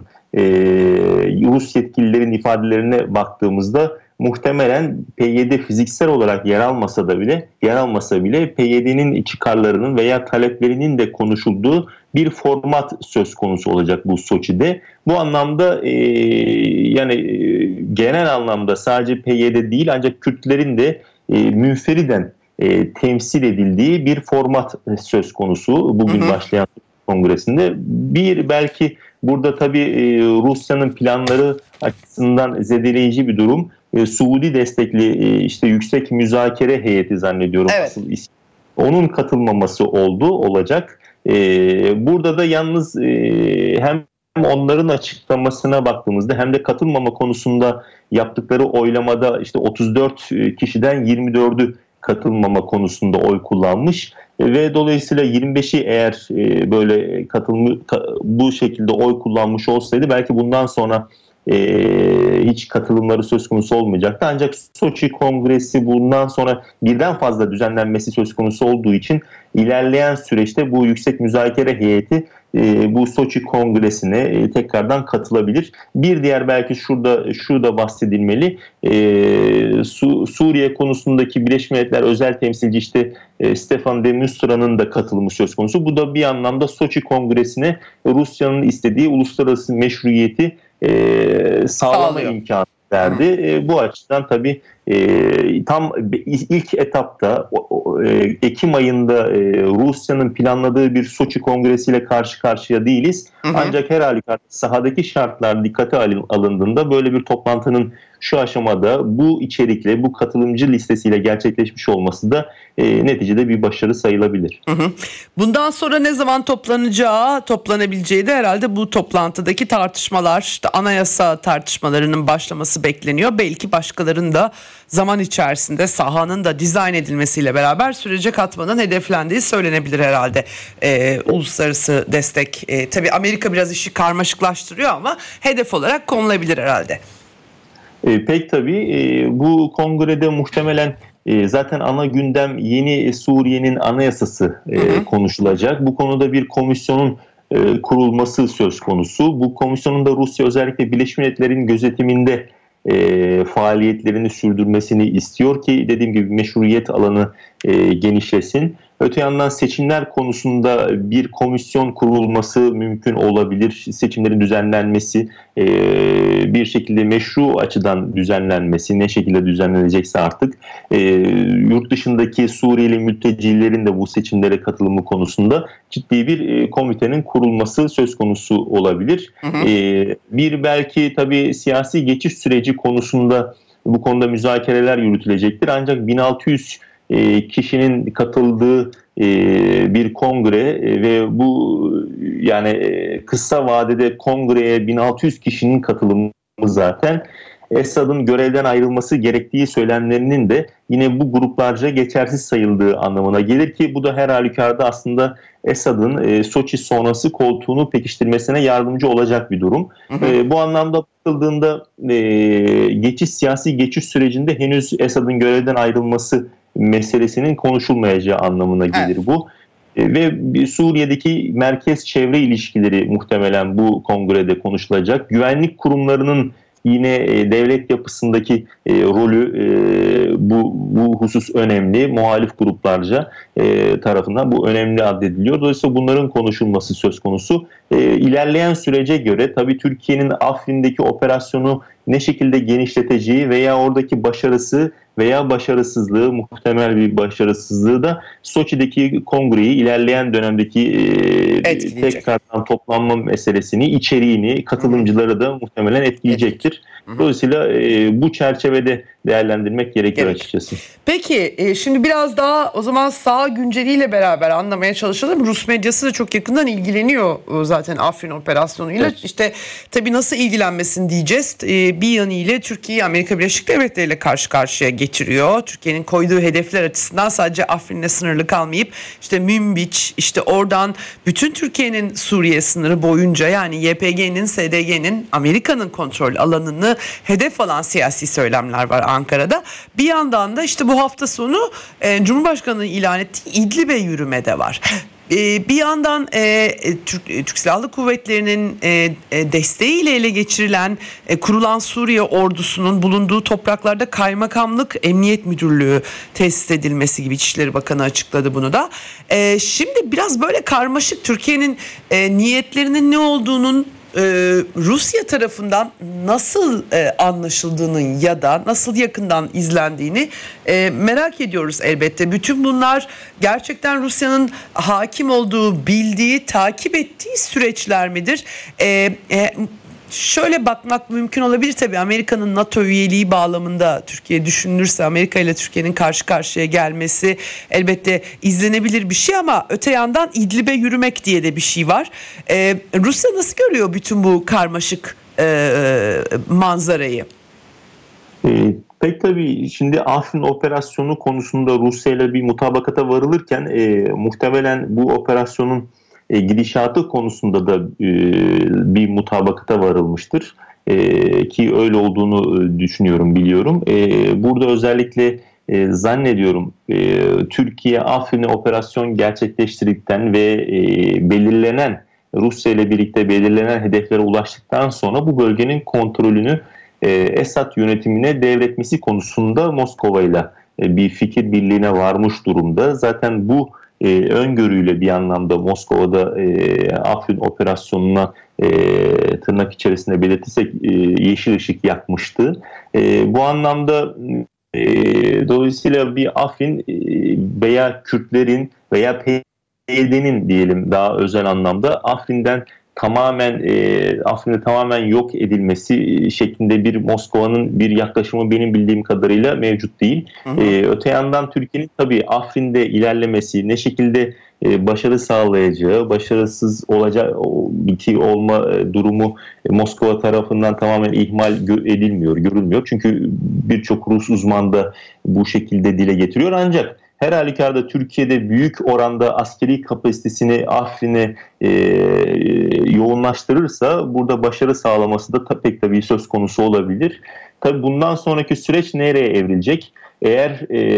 Rus yetkililerin ifadelerine baktığımızda muhtemelen PYD fiziksel olarak yer almasa bile PYD'nin çıkarlarının veya taleplerinin de konuşulduğu bir format söz konusu olacak bu Soçi'de. Bu anlamda yani genel anlamda sadece PYD değil ancak Kürtlerin de münferiden temsil edildiği bir format söz konusu bugün başlayan kongresinde. Bir belki burada tabii Rusya'nın planları açısından zedeleyici bir durum. Suudi destekli işte yüksek müzakere heyeti zannediyorum. Evet. Asıl isim Onun katılmaması olacak. Burada da yalnız hem onların açıklamasına baktığımızda hem de katılmama konusunda yaptıkları oylamada işte 34 kişiden 24'ü katılmama konusunda oy kullanmış ve dolayısıyla 25'i eğer böyle bu şekilde oy kullanmış olsaydı belki bundan sonra hiç katılımları söz konusu olmayacaktı. Ancak Soçi Kongresi bundan sonra birden fazla düzenlenmesi söz konusu olduğu için ilerleyen süreçte bu yüksek müzakere heyeti bu Soçi Kongresi'ne tekrardan katılabilir. Bir diğer belki şurada bahsedilmeli. Suriye konusundaki Birleşmiş Milletler özel temsilci işte Staffan de Mistra'nın da katılımı söz konusu. Bu da bir anlamda Soçi Kongresi'ne Rusya'nın istediği uluslararası meşruiyeti sağlama imkanı verdi. Bu açıdan tabii tam ilk etapta Ekim ayında Rusya'nın planladığı bir Soçi Kongresi ile karşı karşıya değiliz. Ancak her halükarda sahadaki şartlar dikkate alındığında böyle bir toplantının şu aşamada bu içerikle, bu katılımcı listesiyle gerçekleşmiş olması da neticede bir başarı sayılabilir. Bundan sonra ne zaman toplanabileceği de herhalde bu toplantıdaki tartışmalar, işte anayasa tartışmalarının başlaması bekleniyor. Belki başkalarının da zaman içerisinde sahanın da dizayn edilmesiyle beraber sürece katmanın hedeflendiği söylenebilir herhalde. Uluslararası destek, tabii Amerika biraz işi karmaşıklaştırıyor ama hedef olarak konulabilir herhalde. Pek tabii bu kongrede muhtemelen zaten ana gündem yeni Suriye'nin anayasası konuşulacak. Bu konuda bir komisyonun kurulması söz konusu. Bu komisyonun da Rusya özellikle Birleşmiş Milletler'in gözetiminde faaliyetlerini sürdürmesini istiyor ki dediğim gibi meşruiyet alanı genişlesin. Öte yandan seçimler konusunda bir komisyon kurulması mümkün olabilir. Seçimlerin düzenlenmesi, bir şekilde meşru açıdan düzenlenmesi, ne şekilde düzenlenecekse artık yurt dışındaki Suriyeli mültecilerin de bu seçimlere katılımı konusunda ciddi bir komitenin kurulması söz konusu olabilir. Bir belki tabii siyasi geçiş süreci konusunda bu konuda müzakereler yürütülecektir. Ancak 1600 kişinin katıldığı bir kongre ve bu yani kısa vadede kongreye 1600 kişinin katılımı zaten Esad'ın görevden ayrılması gerektiği söylemlerinin de yine bu gruplarca geçersiz sayıldığı anlamına gelir ki bu da her halükarda aslında Esad'ın Soçi sonrası koltuğunu pekiştirmesine yardımcı olacak bir durum. Bu anlamda bakıldığında siyasi geçiş sürecinde henüz Esad'ın görevden ayrılması meselesinin konuşulmayacağı anlamına gelir bu. Ve Suriye'deki merkez çevre ilişkileri muhtemelen bu kongrede konuşulacak. Güvenlik kurumlarının yine devlet yapısındaki rolü bu husus önemli. Muhalif gruplarca tarafından bu önemli addediliyor. Dolayısıyla bunların konuşulması söz konusu. İlerleyen sürece göre tabii Türkiye'nin Afrin'deki operasyonu ne şekilde genişleteceği veya oradaki başarısı veya başarısızlığı, muhtemel bir başarısızlığı da Soçi'deki kongreyi ilerleyen dönemdeki tekrardan toplanma meselesini, içeriğini, katılımcıları da muhtemelen etkileyecektir. Dolayısıyla bu çerçevede değerlendirmek gerekiyor açıkçası. Peki şimdi biraz daha o zaman sağ günceliyle beraber anlamaya çalışalım. Rus medyası da çok yakından ilgileniyor zaten Afrin operasyonuyla. Evet. İşte tabii nasıl ilgilenmesin diyeceğiz. Bir yanıyla Türkiye'yi Amerika Birleşik Devletleri ile karşı karşıya getiriyor. Türkiye'nin koyduğu hedefler açısından sadece Afrin'le sınırlı kalmayıp işte Münbiç, işte oradan bütün Türkiye'nin Suriye sınırı boyunca yani YPG'nin, SDG'nin Amerika'nın kontrol alanını hedef alan siyasi söylemler var Ankara'da. Bir yandan da işte bu hafta sonu Cumhurbaşkanı'nın ilan ettiği İdlib'e yürüme de var. Bir yandan Türk Silahlı Kuvvetleri'nin desteğiyle ele geçirilen kurulan Suriye ordusunun bulunduğu topraklarda kaymakamlık emniyet müdürlüğü tesis edilmesi gibi İçişleri Bakanı açıkladı bunu da. Şimdi biraz böyle karmaşık Türkiye'nin niyetlerinin ne olduğunun Rusya tarafından nasıl anlaşıldığının ya da nasıl yakından izlendiğini merak ediyoruz elbette. Bütün bunlar gerçekten Rusya'nın hakim olduğu, bildiği, takip ettiği süreçler midir? Şöyle bakmak mümkün olabilir tabii. Amerika'nın NATO üyeliği bağlamında Türkiye düşünülürse Amerika ile Türkiye'nin karşı karşıya gelmesi elbette izlenebilir bir şey, ama öte yandan İdlib'e yürümek diye de bir şey var. Rusya nasıl görüyor bütün bu karmaşık manzarayı? Pek tabii şimdi Afrin operasyonu konusunda Rusya ile bir mutabakata varılırken muhtemelen bu operasyonun gidişatı konusunda da bir mutabakata varılmıştır. Ki öyle olduğunu düşünüyorum, biliyorum. Burada özellikle zannediyorum Türkiye Afrin'e operasyon gerçekleştirdikten ve belirlenen Rusya ile birlikte belirlenen hedeflere ulaştıktan sonra bu bölgenin kontrolünü Esad yönetimine devretmesi konusunda Moskova ile bir fikir birliğine varmış durumda. Zaten bu öngörüyle bir anlamda Moskova'da Afrin operasyonuna tırnak içerisinde belirtirsek yeşil ışık yakmıştı. Bu anlamda dolayısıyla bir Afrin veya Kürtlerin veya PYD'nin diyelim daha özel anlamda Afrin'de tamamen yok edilmesi şeklinde bir Moskova'nın bir yaklaşımı benim bildiğim kadarıyla mevcut değil. Öte yandan Türkiye'nin tabii Afrin'de ilerlemesi, ne şekilde başarı sağlayacağı, başarısız olma durumu Moskova tarafından tamamen ihmal edilmiyor, görülmüyor. Çünkü birçok Rus uzman da bu şekilde dile getiriyor. Ancak her halükarda Türkiye'de büyük oranda askeri kapasitesini Afrin'e yoğunlaştırırsa burada başarı sağlaması da pek tabii söz konusu olabilir. Tabii bundan sonraki süreç nereye evrilecek? Eğer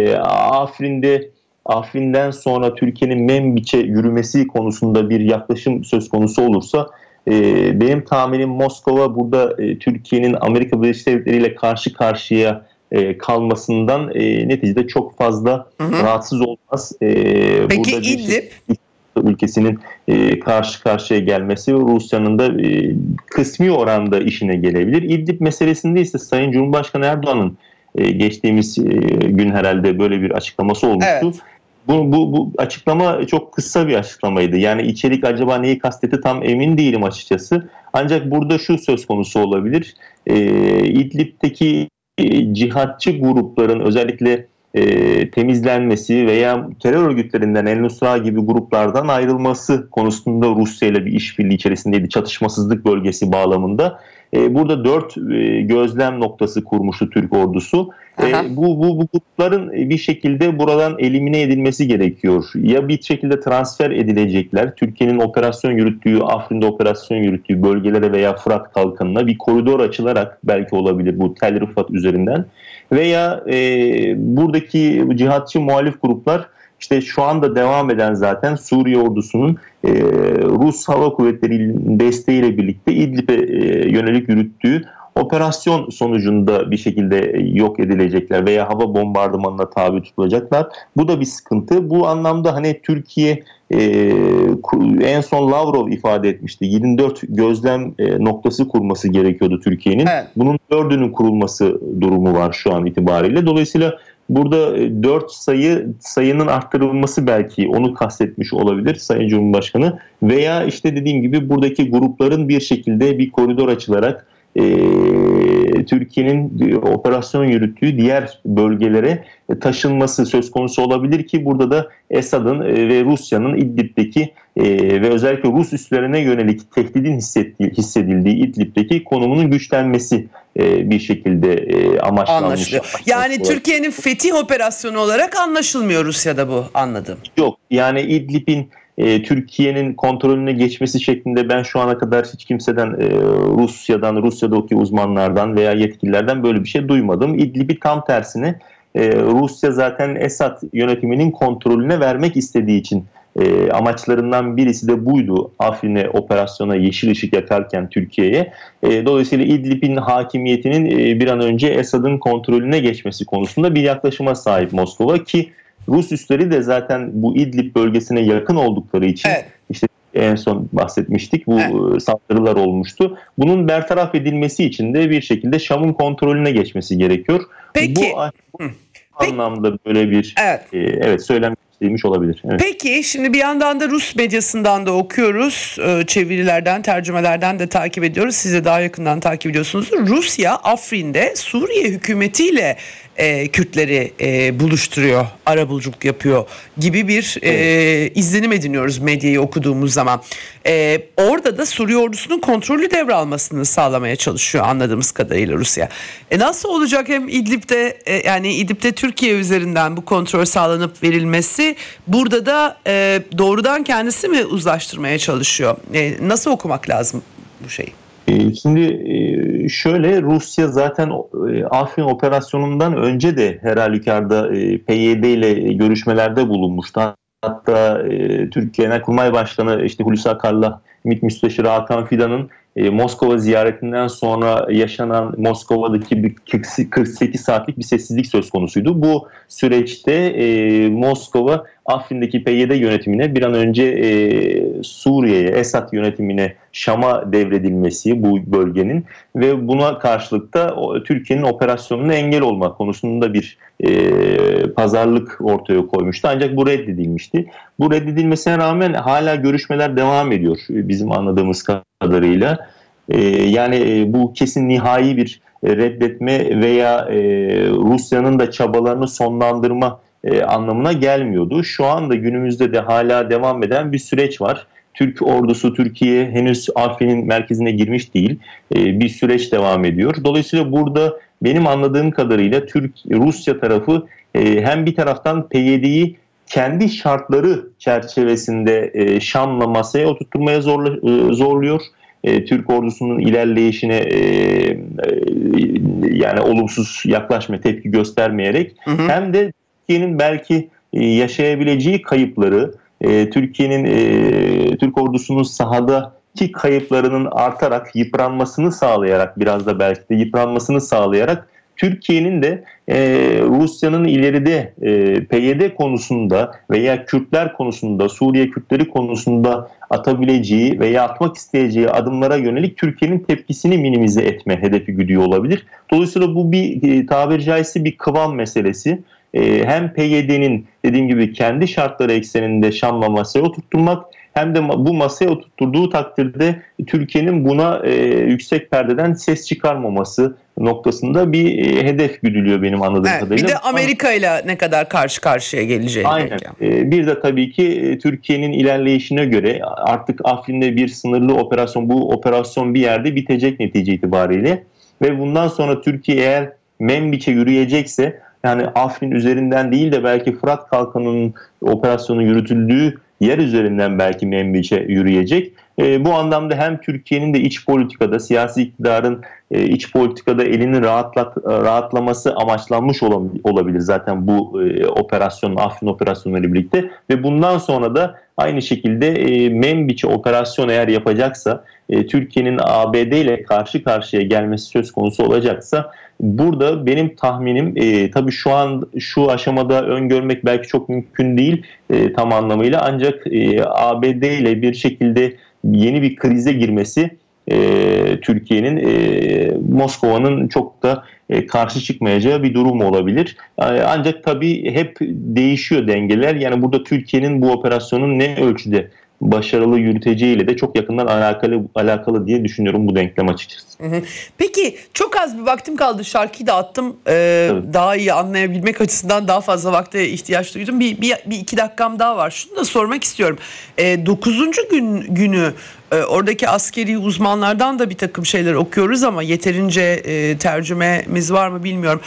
Afrin'den sonra Türkiye'nin Membiç'e yürümesi konusunda bir yaklaşım söz konusu olursa benim tahminim Moskova burada Türkiye'nin Amerika Birleşik Devletleri ile karşı karşıya kalmasından neticede çok fazla rahatsız olmaz. Peki burada İdlib? Ülkesinin karşı karşıya gelmesi ve Rusya'nın da kısmi oranda işine gelebilir. İdlib meselesinde ise Sayın Cumhurbaşkanı Erdoğan'ın geçtiğimiz gün herhalde böyle bir açıklaması olmuştu. Evet. Bu açıklama çok kısa bir açıklamaydı. Yani içerik acaba neyi kastetti tam emin değilim açıkçası. Ancak burada şu söz konusu olabilir. İdlib'deki cihatçı grupların özellikle temizlenmesi veya terör örgütlerinden El-Nusra gibi gruplardan ayrılması konusunda Rusya ile bir işbirliği içerisindeydi, çatışmasızlık bölgesi bağlamında. Burada 4 gözlem noktası kurmuştu Türk ordusu. Bu grupların bir şekilde buradan elimine edilmesi gerekiyor. Ya bir şekilde transfer edilecekler, Türkiye'nin Afrin'de operasyon yürüttüğü bölgelere veya Fırat Kalkanı'na bir koridor açılarak belki olabilir bu Tel Rifat üzerinden. Veya buradaki cihatçı muhalif gruplar işte şu anda devam eden zaten Suriye ordusunun Rus Hava Kuvvetleri'nin desteğiyle birlikte İdlib'e yönelik yürüttüğü operasyon sonucunda bir şekilde yok edilecekler veya hava bombardımanına tabi tutulacaklar. Bu da bir sıkıntı. Bu anlamda hani Türkiye en son Lavrov ifade etmişti. 24 gözlem noktası kurması gerekiyordu Türkiye'nin. Evet. Bunun 4'ünün kurulması durumu var şu an itibariyle. Dolayısıyla burada 4 sayının arttırılması belki onu kastetmiş olabilir Sayın Cumhurbaşkanı. Veya işte dediğim gibi buradaki grupların bir şekilde bir koridor açılarak Türkiye'nin operasyon yürüttüğü diğer bölgelere taşınması söz konusu olabilir ki burada da Esad'ın ve Rusya'nın İdlib'deki ve özellikle Rus üslerine yönelik tehdidin hissedildiği İdlib'deki konumunun güçlenmesi bir şekilde amaçlanmış. Yani Türkiye'nin fetih operasyonu olarak anlaşılmıyor Rusya'da bu, anladım. Yok, yani İdlib'in Türkiye'nin kontrolüne geçmesi şeklinde ben şu ana kadar hiç kimseden Rusya'daki uzmanlardan veya yetkililerden böyle bir şey duymadım. İdlib'i tam tersine Rusya zaten Esad yönetiminin kontrolüne vermek istediği için amaçlarından birisi de buydu. Afrin'e operasyona yeşil ışık yakarken Türkiye'ye. Dolayısıyla İdlib'in hakimiyetinin bir an önce Esad'ın kontrolüne geçmesi konusunda bir yaklaşıma sahip Moskova ki Rus üsleri de zaten bu İdlib bölgesine yakın oldukları için işte en son bahsetmiştik bu saldırılar olmuştu. Bunun bertaraf edilmesi için de bir şekilde Şam'ın kontrolüne geçmesi gerekiyor. Peki. Bu anlamda böyle bir söylenmek başlamış olabilir. Evet. Peki şimdi bir yandan da Rus medyasından da okuyoruz. Çevirilerden, tercümelerden de takip ediyoruz. Siz de daha yakından takip ediyorsunuz. Rusya Afrin'de Suriye hükümetiyle Kürtleri buluşturuyor, arabuluculuk yapıyor gibi bir izlenim ediniyoruz medyayı okuduğumuz zaman. Orada da Suriye ordusunun kontrolü devralmasını sağlamaya çalışıyor anladığımız kadarıyla Rusya. Nasıl olacak hem İdlib'de yani İdlib'de Türkiye üzerinden bu kontrol sağlanıp verilmesi, burada da doğrudan kendisi mi uzlaştırmaya çalışıyor? Nasıl okumak lazım bu şeyi? Şimdi şöyle, Rusya zaten Afrin operasyonundan önce de her halükarda PYD ile görüşmelerde bulunmuştu. Hatta Türkiye Genelkurmay Başkanı Hulusi Akar'la MİT Müsteşarı Hakan Fidan'ın Moskova ziyaretinden sonra yaşanan Moskova'daki bir 48 saatlik bir sessizlik söz konusuydu. Bu süreçte Moskova Afrin'deki PYD yönetimine bir an önce Suriye'ye, Esad yönetimine, Şam'a devredilmesi bu bölgenin ve buna karşılık da Türkiye'nin operasyonuna engel olma konusunda bir pazarlık ortaya koymuştu. Ancak bu reddedilmişti. Bu reddedilmesine rağmen hala görüşmeler devam ediyor bizim anladığımız kadarıyla. Yani bu kesin nihai bir reddetme veya Rusya'nın da çabalarını sonlandırma anlamına gelmiyordu. Şu anda günümüzde de hala devam eden bir süreç var. Türk ordusu Türkiye henüz Afrin'in merkezine girmiş değil. Bir süreç devam ediyor. Dolayısıyla burada benim anladığım kadarıyla Rusya tarafı hem bir taraftan PYD'yi kendi şartları çerçevesinde Şam'la masaya oturtmaya zorluyor. Türk ordusunun ilerleyişine yani olumsuz yaklaşma, tepki göstermeyerek hem de Türkiye'nin belki yaşayabileceği kayıpları, Türk ordusunun sahadaki kayıplarının artarak yıpranmasını sağlayarak, biraz da belki de yıpranmasını sağlayarak Türkiye'nin de Rusya'nın ileride PYD konusunda veya Kürtler konusunda, Suriye Kürtleri konusunda atabileceği veya atmak isteyeceği adımlara yönelik Türkiye'nin tepkisini minimize etme hedefi güdüyor olabilir. Dolayısıyla bu bir tabiri caizse bir kıvam meselesi. Hem PYD'nin dediğim gibi kendi şartları ekseninde Şam'la masaya oturtturmak, hem de bu masaya oturtturduğu takdirde Türkiye'nin buna yüksek perdeden ses çıkarmaması noktasında bir hedef güdülüyor benim anladığım kadarıyla. Bir de Amerika ile ne kadar karşı karşıya geleceği. Aynen. Bir de tabii ki Türkiye'nin ilerleyişine göre artık Afrin'de bir sınırlı operasyon, bu operasyon bir yerde bitecek netice itibariyle ve bundan sonra Türkiye eğer Membiç'e yürüyecekse, yani Afrin üzerinden değil de belki Fırat Kalkanı'nın operasyonu yürütüldüğü yer üzerinden belki Membiç'e yürüyecek. Bu anlamda hem Türkiye'nin de iç politikada, siyasi iktidarın iç politikada elinin rahatlaması amaçlanmış olabilir zaten bu operasyonun, Afrin operasyonuyla birlikte. Ve bundan sonra da aynı şekilde Membiç'e operasyon eğer yapacaksa, Türkiye'nin ABD ile karşı karşıya gelmesi söz konusu olacaksa, burada benim tahminim, tabii şu aşamada öngörmek belki çok mümkün değil tam anlamıyla, ancak ABD ile bir şekilde yeni bir krize girmesi Türkiye'nin Moskova'nın çok da karşı çıkmayacağı bir durum olabilir. Ancak tabii hep değişiyor dengeler. Yani burada Türkiye'nin bu operasyonun ne ölçüde başarılı yürüteceğiyle de çok yakından alakalı diye düşünüyorum bu denklem açıkçası. Peki çok az bir vaktim kaldı. Şarkıyı da attım. Daha iyi anlayabilmek açısından daha fazla vakte ihtiyaç duydum. Bir iki dakikam daha var. Şunu da sormak istiyorum. 9. günü oradaki askeri uzmanlardan da bir takım şeyler okuyoruz ama yeterince tercümemiz var mı bilmiyorum.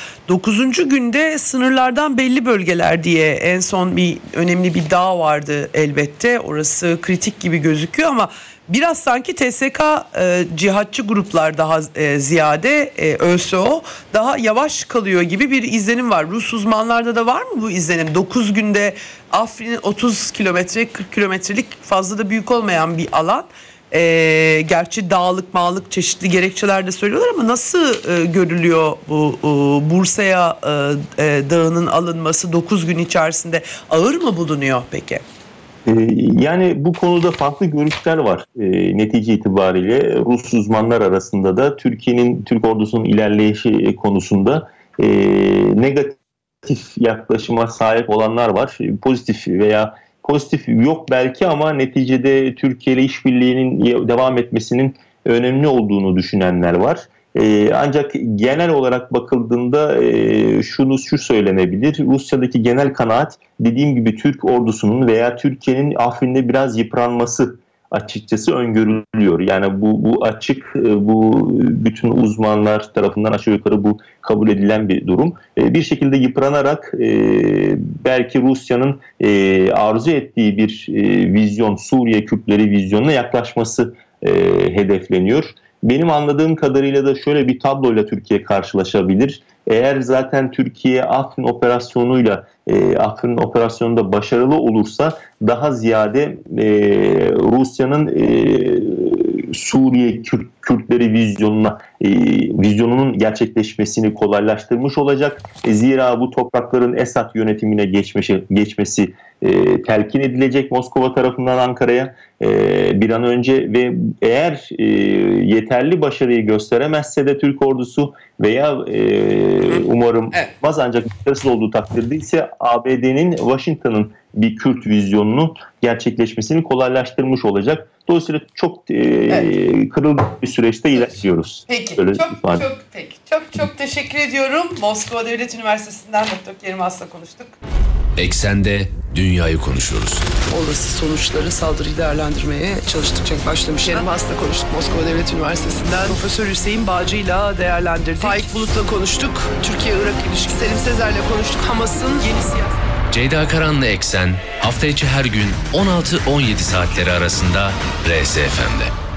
9. günde sınırlardan belli bölgeler diye en son bir önemli bir dağ vardı elbette. Orası kritik gibi gözüküyor ama biraz sanki TSK cihatçı gruplar daha ziyade ÖSO daha yavaş kalıyor gibi bir izlenim var. Rus uzmanlarda da var mı bu izlenim? 9 günde Afrin'in 30 kilometre 40 kilometrelik fazla da büyük olmayan bir alan. Gerçi dağlık mağlık çeşitli gerekçeler de söylüyorlar ama nasıl görülüyor bu Bursa'ya dağının alınması 9 gün içerisinde ağır mı bulunuyor peki? Yani bu konuda farklı görüşler var netice itibariyle. Rus uzmanlar arasında da Türk ordusunun ilerleyişi konusunda negatif negatif yaklaşıma sahip olanlar var. Pozitif veya pozitif yok belki ama neticede Türkiye ile işbirliğinin devam etmesinin önemli olduğunu düşünenler var. Ancak genel olarak bakıldığında şu söylenebilir. Rusya'daki genel kanaat, dediğim gibi, Türk ordusunun veya Türkiye'nin Afrin'de biraz yıpranması açıkçası öngörülüyor. Yani bu açık, bu bütün uzmanlar tarafından aşağı yukarı bu kabul edilen bir durum. Bir şekilde yıpranarak belki Rusya'nın arzu ettiği bir vizyon, Suriye Kürtleri vizyonuna yaklaşması hedefleniyor. Benim anladığım kadarıyla da şöyle bir tabloyla Türkiye karşılaşabilir. Eğer zaten Türkiye Afrin operasyonunda başarılı olursa daha ziyade Rusya'nın Suriye Kürtleri vizyonunun gerçekleşmesini kolaylaştırmış olacak. Zira bu toprakların Esad yönetimine geçmesi telkin edilecek Moskova tarafından Ankara'ya bir an önce ve eğer yeterli başarıyı gösteremezse de Türk ordusu veya umarım ancak başarısız olduğu takdirde ise ABD'nin Washington'ın bir Kürt vizyonunu gerçekleşmesini kolaylaştırmış olacak. Dolayısıyla çok kırılgan bir süreçte ilerliyoruz. Peki, çok teşekkür ediyorum. Moskova Devlet Üniversitesi'nden Dr. Kerim As'la konuştuk. Eksende dünyayı konuşuyoruz. Olası sonuçları, saldırıyı değerlendirmeye çalıştıkça başlamış. Kerim As'la konuştuk. Moskova Devlet Üniversitesi'nden Profesör Hüseyin Bağcı'yla değerlendirdik. Faik Bulut'la konuştuk. Türkiye-Irak ilişkisi, Selim Sezer'le konuştuk. Hamas'ın yeni siyaset. Ceyda Karan'la Eksen hafta içi her gün 16-17 saatleri arasında RSFM'de.